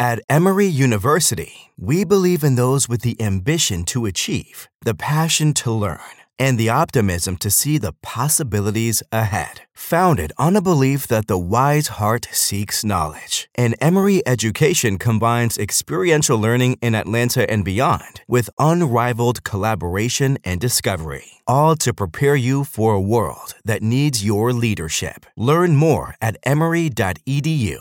At Emory University, we believe in those with the ambition to achieve, the passion to learn, and the optimism to see the possibilities ahead. Founded on a belief that the wise heart seeks knowledge, and Emory education combines experiential learning in Atlanta and beyond with unrivaled collaboration and discovery, all to prepare you for a world that needs your leadership. Learn more at emory.edu.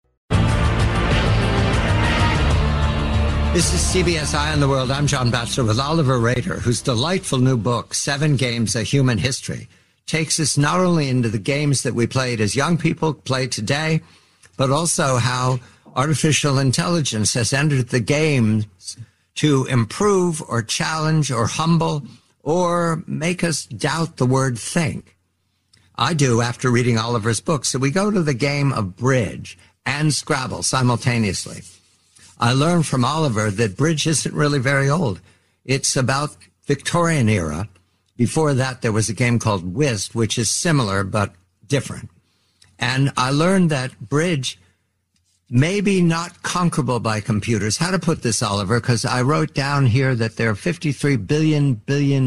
This is CBS Eye on the World. I'm John Batchelor with Oliver Rader, whose delightful new book, 7 Games, A Human History, takes us not only into the games that we played as young people play today, but also how artificial intelligence has entered the games to improve or challenge or humble or make us doubt the word think. I do after reading Oliver's book. So we go to the game of bridge and Scrabble simultaneously. I learned from Oliver that bridge isn't really very old. It's about Victorian era. Before that, there was a game called whist, which is similar but different. And I learned that bridge may be not conquerable by computers. How to put this, Oliver? Because I wrote down here that there are 53 billion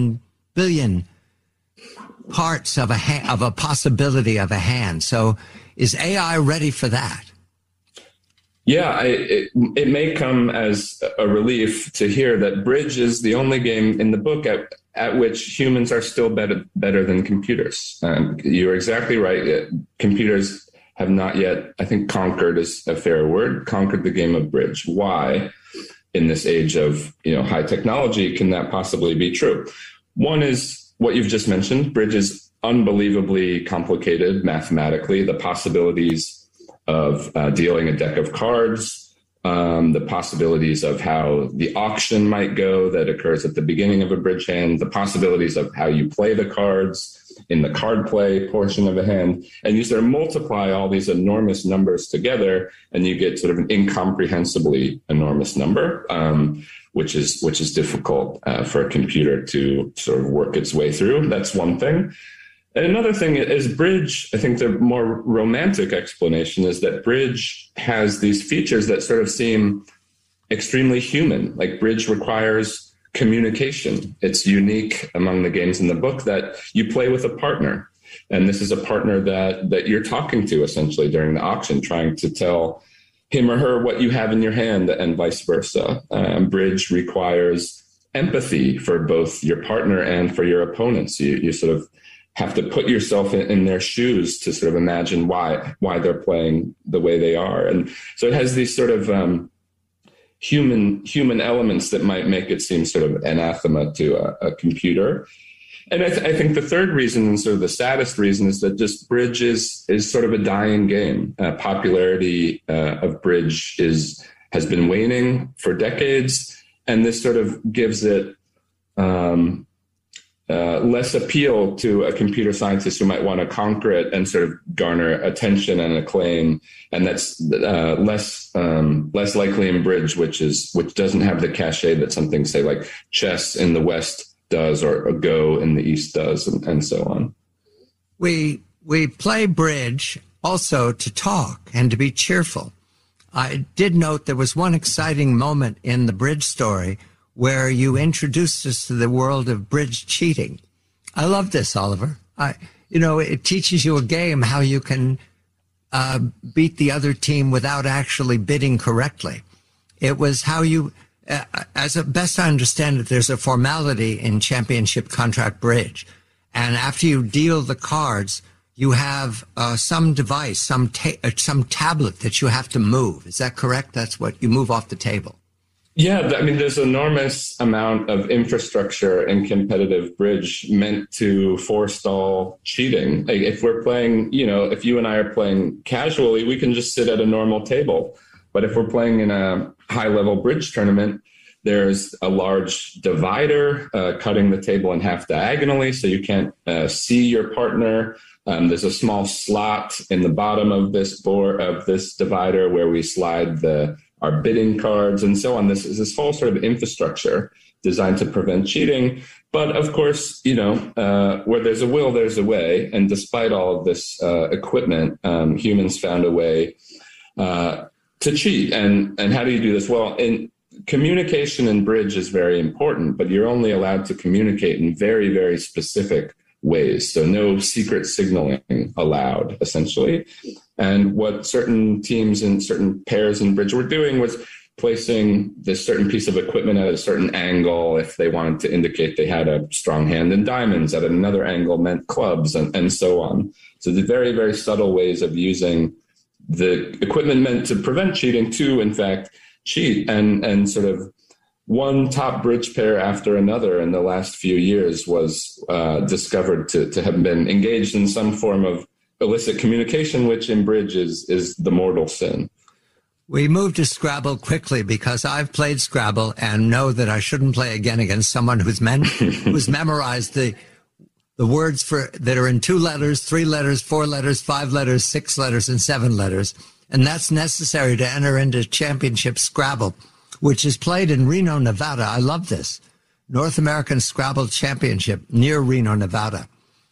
parts of a possibility of a hand. So is AI ready for that? Yeah, it may come as a relief to hear that bridge is the only game in the book at which humans are still better than computers. You're exactly right. Computers have not yet, I think conquered is a fair word, conquered the game of bridge. Why, in this age of high technology, can that possibly be true? One is what you've just mentioned. Bridge is unbelievably complicated mathematically. The possibilities of dealing a deck of cards, the possibilities of how the auction might go that occurs at the beginning of a bridge hand, the possibilities of how you play the cards in the card play portion of a hand. And you sort of multiply all these enormous numbers together and you get sort of an incomprehensibly enormous number, which is difficult for a computer to sort of work its way through. That's one thing. And another thing is bridge, I think the more romantic explanation is that bridge has these features that sort of seem extremely human. Like bridge requires communication. It's unique among the games in the book that you play with a partner. And this is a partner that you're talking to essentially during the auction, trying to tell him or her what you have in your hand and vice versa. Bridge requires empathy for both your partner and for your opponents. You sort of have to put yourself in their shoes to sort of imagine why they're playing the way they are. And so it has these sort of human elements that might make it seem sort of anathema to a computer. And I think the third reason, and sort of the saddest reason, is that just bridge is sort of a dying game. Popularity of bridge has been waning for decades, and this sort of gives it less appeal to a computer scientist who might want to conquer it and sort of garner attention and acclaim. And that's less likely in bridge, which doesn't have the cachet that something, say, like chess in the West does or Go in the East does, and so on. We play bridge also to talk and to be cheerful. I did note there was one exciting moment in the bridge story where you introduced us to the world of bridge cheating. I love this, Oliver. It teaches you a game, how you can beat the other team without actually bidding correctly. It was how you, best I understand it, there's a formality in championship contract bridge. And after you deal the cards, you have some device, some tablet that you have to move. Is that correct? That's what you move off the table. Yeah, I mean, there's enormous amount of infrastructure in competitive bridge meant to forestall cheating. Like if we're playing, if you and I are playing casually, we can just sit at a normal table. But if we're playing in a high-level bridge tournament, there's a large divider cutting the table in half diagonally, so you can't see your partner. There's a small slot in the bottom of this divider where we slide our bidding cards and so on. This is this whole sort of infrastructure designed to prevent cheating. But of course, where there's a will, there's a way. And despite all of this equipment, humans found a way to cheat. And how do you do this? Well, communication in bridge is very important, but you're only allowed to communicate in very, very specific ways. So no secret signaling allowed, essentially. And what certain teams and certain pairs in bridge were doing was placing this certain piece of equipment at a certain angle if they wanted to indicate they had a strong hand in diamonds, at another angle meant clubs, and so on. So the very, very subtle ways of using the equipment meant to prevent cheating to, in fact, cheat. And sort of one top bridge pair after another in the last few years was discovered to have been engaged in some form of illicit communication, which in bridge is the mortal sin. We moved to Scrabble quickly because I've played Scrabble and know that I shouldn't play again against someone who's memorized the words that are in 2 letters, 3 letters, 4 letters, 5 letters, 6 letters, and 7 letters. And that's necessary to enter into Championship Scrabble, which is played in Reno, Nevada. I love this. North American Scrabble Championship near Reno, Nevada.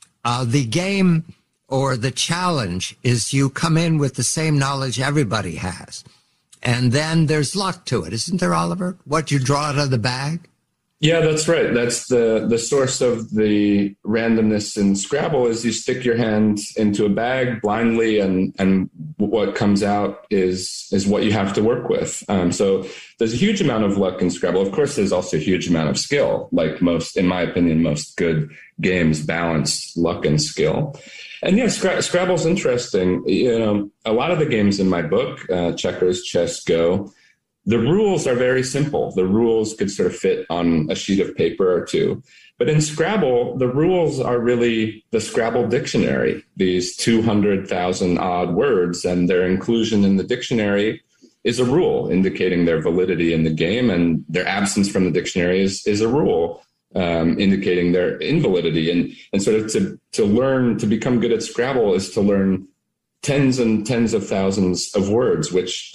The game or the challenge is you come in with the same knowledge everybody has. And then there's luck to it, isn't there, Oliver? What you draw out of the bag? Yeah, that's right. That's the source of the randomness in Scrabble is you stick your hand into a bag blindly and what comes out is what you have to work with. So there's a huge amount of luck in Scrabble. Of course, there's also a huge amount of skill. Like in my opinion, most good games balance luck and skill. And yeah, Scrabble's interesting. You know, a lot of the games in my book, checkers, chess, Go, the rules are very simple. The rules could sort of fit on a sheet of paper or two. But in Scrabble, the rules are really the Scrabble dictionary, these 200,000 odd words, and their inclusion in the dictionary is a rule indicating their validity in the game, and their absence from the dictionary is a rule indicating their invalidity. And sort of to learn, to become good at Scrabble is to learn tens and tens of thousands of words, which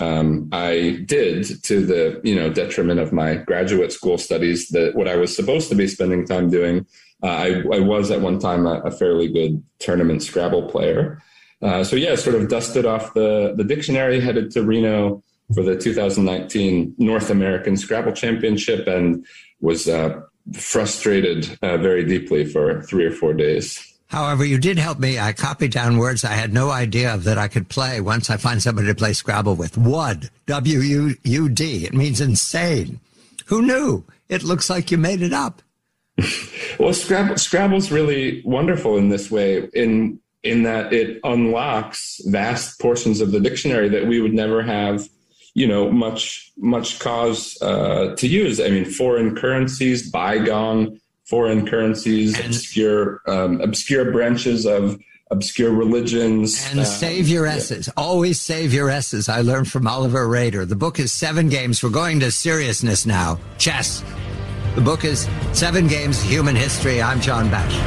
I did to the detriment of my graduate school studies. That what I was supposed to be spending time doing. I was at one time a fairly good tournament Scrabble player. Sort of dusted off the dictionary, headed to Reno for the 2019 North American Scrabble Championship, and was frustrated very deeply for 3 or 4 days. However, you did help me. I copied down words I had no idea of that I could play once I find somebody to play Scrabble with. WUD, W-U-D. It means insane. Who knew? It looks like you made it up. Well, Scrabble's really wonderful in this way, in that it unlocks vast portions of the dictionary that we would never have, much cause to use. I mean, foreign currencies, bygone foreign currencies, obscure branches of obscure religions. And save your S's. Yeah. Always save your S's. I learned from Oliver Rader. The book is 7 games. We're going to seriousness now. Chess. The book is 7 Games, Human History. I'm John Batchelor.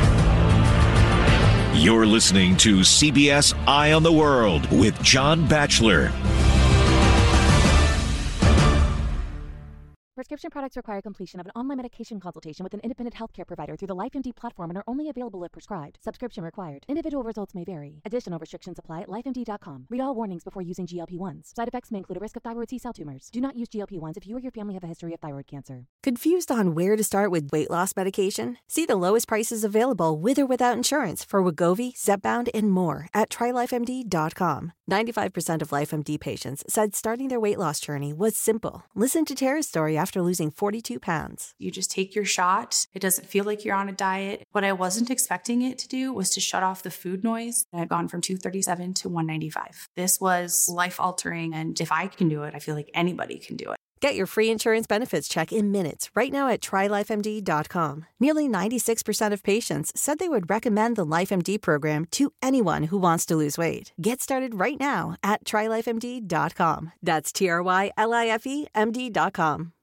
You're listening to CBS Eye on the World with John Batchelor. Prescription products require completion of an online medication consultation with an independent healthcare provider through the LifeMD platform and are only available if prescribed. Subscription required. Individual results may vary. Additional restrictions apply at lifemd.com. Read all warnings before using GLP-1s. Side effects may include a risk of thyroid C-cell tumors. Do not use GLP-1s if you or your family have a history of thyroid cancer. Confused on where to start with weight loss medication? See the lowest prices available with or without insurance for Wegovy, Zepbound, and more at trylifemd.com. 95% of LifeMD patients said starting their weight loss journey was simple. Listen to Tara's story after losing 42 pounds. You just take your shot. It doesn't feel like you're on a diet. What I wasn't expecting it to do was to shut off the food noise. I'd gone from 237 to 195. This was life-altering, and if I can do it, I feel like anybody can do it. Get your free insurance benefits check in minutes right now at trylifemd.com. Nearly 96% of patients said they would recommend the LifeMD program to anyone who wants to lose weight. Get started right now at trylifemd.com. That's TRYLIFEMD.com.